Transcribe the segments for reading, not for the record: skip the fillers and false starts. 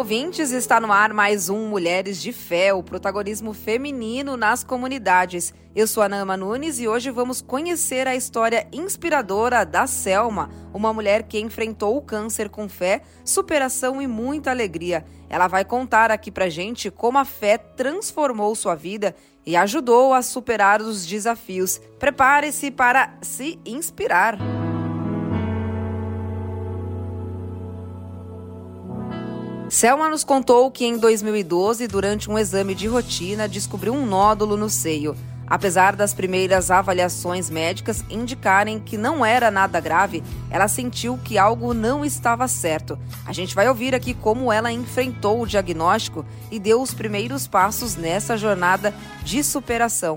ouvintes, está no ar mais um Mulheres de Fé, o protagonismo feminino nas comunidades. Eu sou a Nama Nunes e hoje vamos conhecer a história inspiradora da Selma, uma mulher que enfrentou o câncer com fé, superação e muita alegria. Ela vai contar aqui pra gente como a fé transformou sua vida e ajudou a superar os desafios. Prepare-se para se inspirar. Selma nos contou que em 2012, durante um exame de rotina, descobriu um nódulo no seio. Apesar das primeiras avaliações médicas indicarem que não era nada grave, ela sentiu que algo não estava certo. A gente vai ouvir aqui como ela enfrentou o diagnóstico e deu os primeiros passos nessa jornada de superação.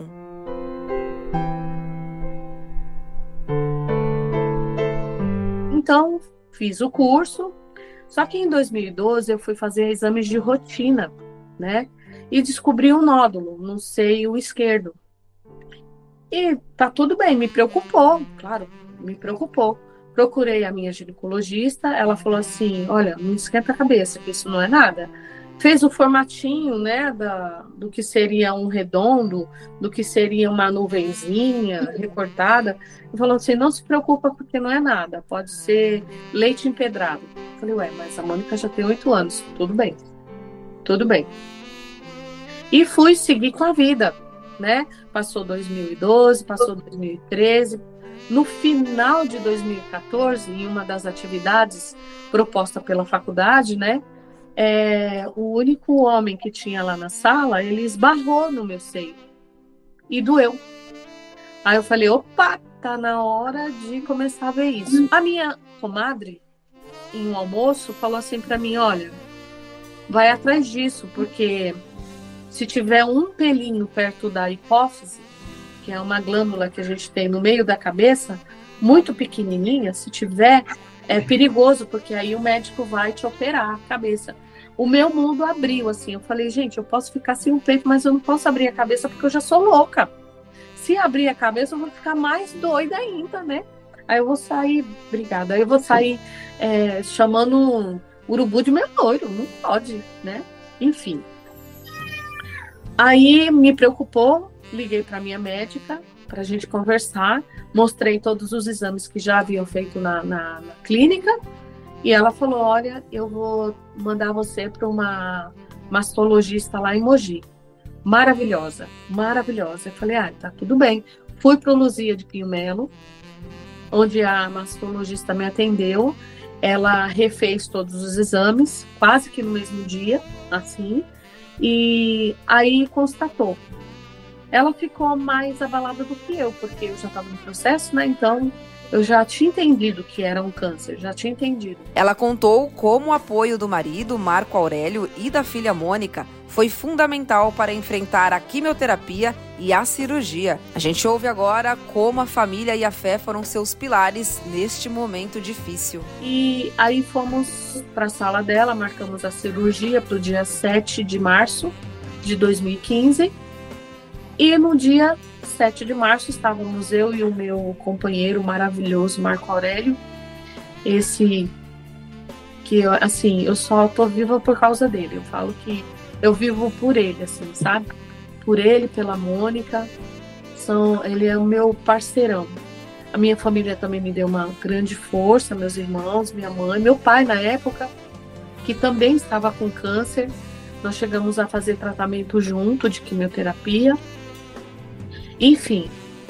Então, fiz o curso. Só que em 2012 eu fui fazer exames de rotina, né? E descobri um nódulo no seio esquerdo. E tá tudo bem, me preocupou, claro, me preocupou. Procurei a minha ginecologista, ela falou assim, olha, não esquenta a cabeça, que isso não é nada. Fez o formatinho, né, do que seria um redondo, do que seria uma nuvenzinha recortada. E falou assim, não se preocupa porque não é nada, pode ser leite empedrado. Eu falei, ué, mas a Mônica já tem 8 anos, tudo bem, tudo bem. E fui seguir com a vida, né? Passou 2012, passou 2013. No final de 2014, em uma das atividades proposta pela faculdade, né? O único homem que tinha lá na sala, ele esbarrou no meu seio e doeu. Aí eu falei, opa, tá na hora de começar a ver isso. A minha comadre, em um almoço, falou assim pra mim, olha, vai atrás disso, porque se tiver um pelinho perto da hipófise, que é uma glândula que a gente tem no meio da cabeça, muito pequenininha, se tiver, é perigoso, porque aí o médico vai te operar a cabeça. O meu mundo abriu, assim, eu falei, gente, eu posso ficar sem o peito, mas eu não posso abrir a cabeça porque eu já sou louca. Se abrir a cabeça, eu vou ficar mais doida ainda, né? Aí eu vou sair, obrigada, aí eu vou sair chamando um urubu de meu loiro, não pode, né? Enfim. Aí me preocupou, liguei para minha médica para a gente conversar, mostrei todos os exames que já haviam feito na clínica e ela falou, olha, eu vou mandar você para uma mastologista lá em Mogi. Maravilhosa, maravilhosa. Eu falei, tá tudo bem. Fui para o Luzia de Pinho Melo, onde a mastologista me atendeu. Ela refez todos os exames, quase que no mesmo dia, assim, e aí constatou. Ela ficou mais abalada do que eu, porque eu já estava no processo, né? Então, eu já tinha entendido que era um câncer, já tinha entendido. Ela contou como o apoio do marido, Marco Aurélio, e da filha Mônica foi fundamental para enfrentar a quimioterapia e a cirurgia. A gente ouve agora como a família e a fé foram seus pilares neste momento difícil. E aí fomos para a sala dela, marcamos a cirurgia para o dia 7 de março de 2015. E no dia 7 de março estávamos eu e o meu companheiro maravilhoso, Marco Aurélio. Esse que, assim, eu só tô viva por causa dele. Eu falo que eu vivo por ele, assim, sabe? Por ele, pela Mônica. Ele é o meu parceirão. A minha família também me deu uma grande força, meus irmãos, minha mãe, meu pai na época, que também estava com câncer. Nós chegamos a fazer tratamento junto de quimioterapia. Enfim,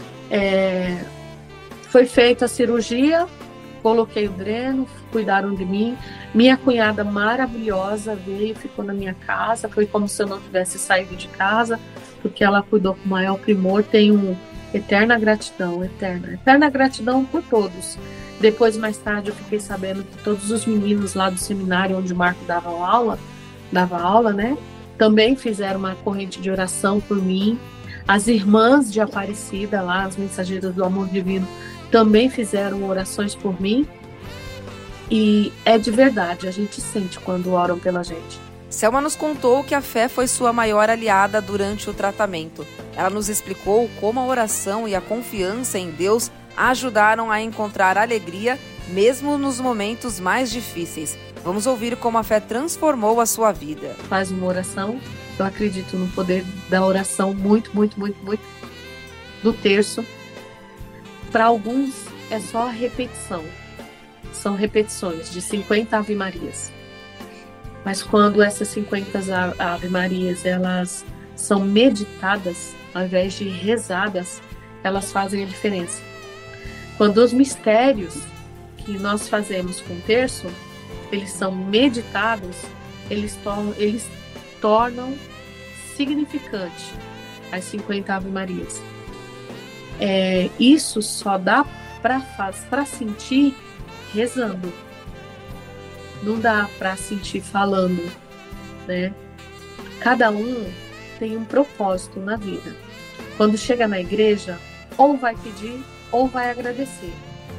foi feita a cirurgia, coloquei o dreno, cuidaram de mim. Minha cunhada maravilhosa veio, ficou na minha casa. Foi como se eu não tivesse saído de casa, porque ela cuidou com o maior primor. Tenho eterna gratidão por todos. Depois, mais tarde, eu fiquei sabendo que todos os meninos lá do seminário onde o Marco dava aula, né? Também fizeram uma corrente de oração por mim. As irmãs de Aparecida lá, as mensageiras do amor divino, também fizeram orações por mim. E é de verdade, a gente sente quando oram pela gente. Selma nos contou que a fé foi sua maior aliada durante o tratamento. Ela nos explicou como a oração e a confiança em Deus a ajudaram a encontrar alegria mesmo nos momentos mais difíceis. Vamos ouvir como a fé transformou a sua vida. Faz uma oração. Eu acredito no poder da oração muito do terço. Para alguns é só repetição. São repetições de 50 Ave Marias. Mas quando essas 50 Ave Marias elas são meditadas, ao invés de rezadas, elas fazem a diferença. Quando os mistérios que nós fazemos com o terço, eles são meditados, eles tornam significante as 50 Ave Marias. Isso só dá para sentir rezando. Não dá para sentir falando, né? Cada um tem um propósito na vida. Quando chega na igreja, ou vai pedir ou vai agradecer.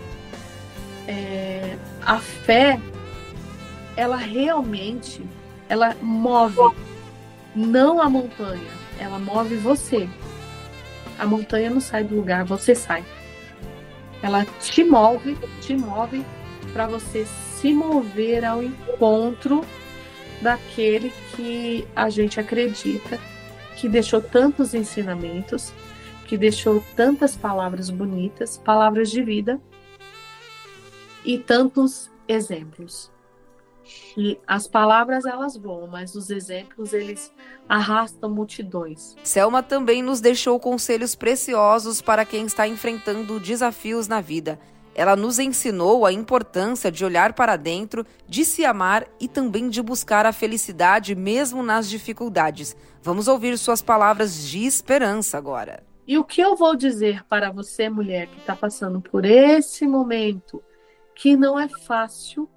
A fé, ela realmente, ela move, não a montanha, ela move você. A montanha não sai do lugar, você sai. Ela te move para você se mover ao encontro daquele que a gente acredita, que deixou tantos ensinamentos, que deixou tantas palavras bonitas, palavras de vida e tantos exemplos. E as palavras elas voam, mas os exemplos eles arrastam multidões. Selma também nos deixou conselhos preciosos para quem está enfrentando desafios na vida. Ela nos ensinou a importância de olhar para dentro, de se amar e também de buscar a felicidade mesmo nas dificuldades. Vamos ouvir suas palavras de esperança agora. E o que eu vou dizer para você, mulher, que está passando por esse momento, que não é fácil,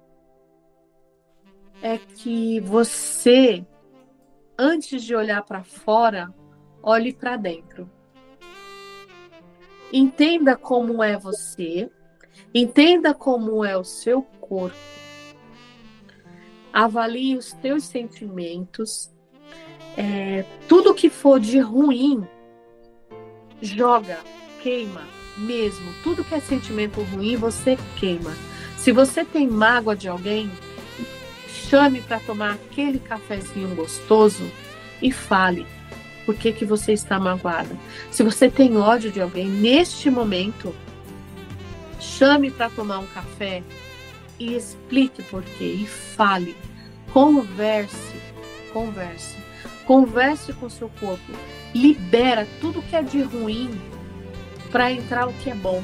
é que você, antes de olhar para fora, olhe para dentro. Entenda como é você, entenda como é o seu corpo, avalie os teus sentimentos, tudo que for de ruim, joga, queima mesmo. Tudo que é sentimento ruim, você queima. Se você tem mágoa de alguém, chame para tomar aquele cafezinho gostoso e fale por que você está magoada. Se você tem ódio de alguém, neste momento, chame para tomar um café e explique por quê e fale. Converse com o seu corpo. Libera tudo que é de ruim para entrar o que é bom.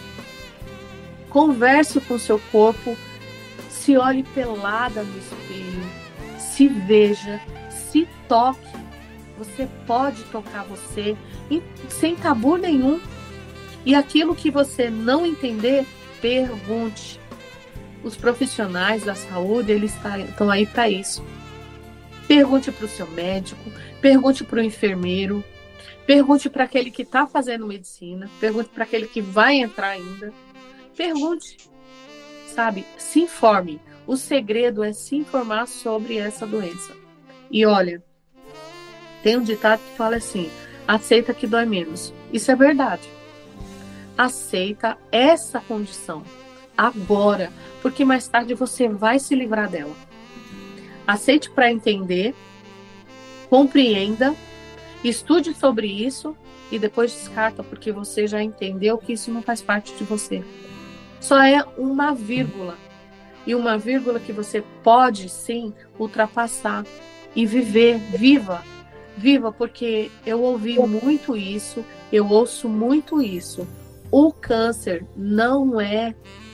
Converse com o seu corpo. Se olhe pelada no espelho, se veja, se toque. Você pode tocar você sem tabu nenhum. E aquilo que você não entender, pergunte. Os profissionais da saúde, eles estão aí para isso. Pergunte para o seu médico, pergunte para o enfermeiro, pergunte para aquele que está fazendo medicina, pergunte para aquele que vai entrar ainda. Pergunte. Sabe, se informe. O segredo é se informar sobre essa doença. E olha, tem um ditado que fala assim: aceita que dói menos. Isso é verdade. Aceita essa condição agora, porque mais tarde você vai se livrar dela. Aceite para entender, compreenda, estude sobre isso e depois descarta, porque você já entendeu que isso não faz parte de você. Só é uma vírgula. E uma vírgula que você pode, sim, ultrapassar e viver. Viva! Viva, porque eu ouvi muito isso, eu ouço muito isso. O câncer não é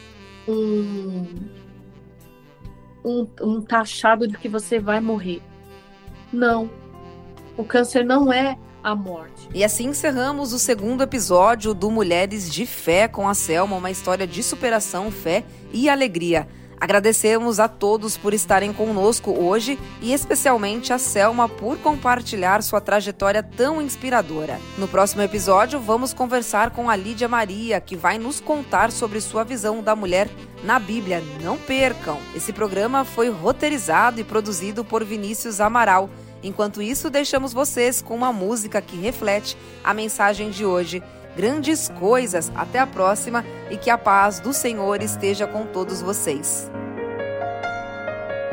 um taxado de que você vai morrer. Não. O câncer não é a morte. E assim encerramos o segundo episódio do Mulheres de Fé com a Selma, uma história de superação, fé e alegria. Agradecemos a todos por estarem conosco hoje e especialmente a Selma por compartilhar sua trajetória tão inspiradora. No próximo episódio, vamos conversar com a Lídia Maria, que vai nos contar sobre sua visão da mulher na Bíblia. Não percam! Esse programa foi roteirizado e produzido por Vinícius Amaral. Enquanto isso, deixamos vocês com uma música que reflete a mensagem de hoje. Grandes coisas, até a próxima e que a paz do Senhor esteja com todos vocês.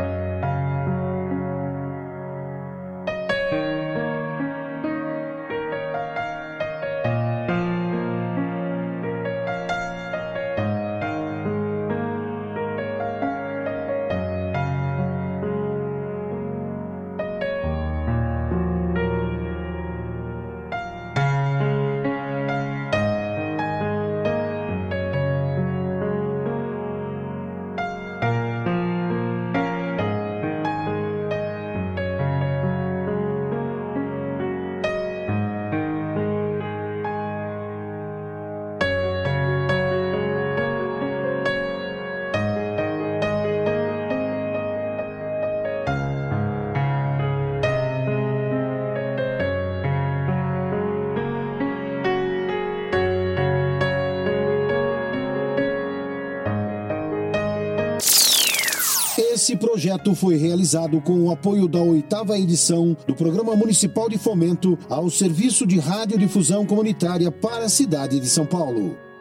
Esse projeto foi realizado com o apoio da 8ª edição do Programa Municipal de Fomento ao Serviço de Radiodifusão Comunitária para a cidade de São Paulo.